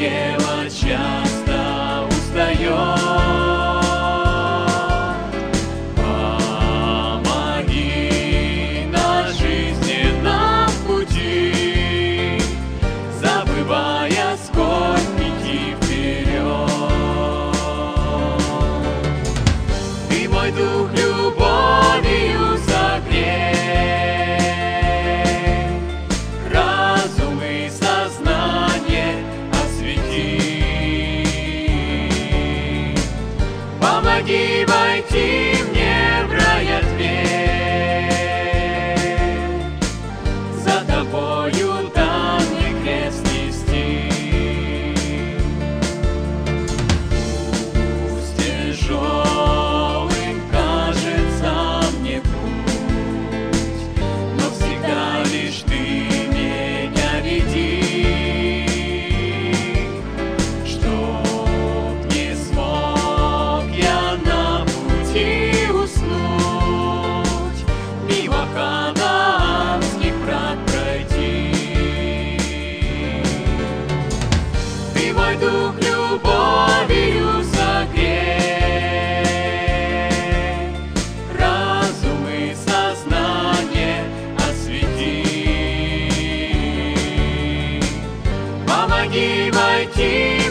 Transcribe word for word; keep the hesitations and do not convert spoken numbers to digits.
тело часто устает. Помоги на жизненном пути, забывая скорбь, идти вперед. Ты мой дух любовью согрей, разум и сознание освети. Помоги войти мне в рай ответ, за тобою данный крест нести. Пусть тяжелым кажется мне путь, но всегда лишь ты меня веди, чтоб не смог я на пути уснуть, мимо ханаанских врат пройти. Ты мой дух любовью согрей, разум и сознание освети. Помоги войти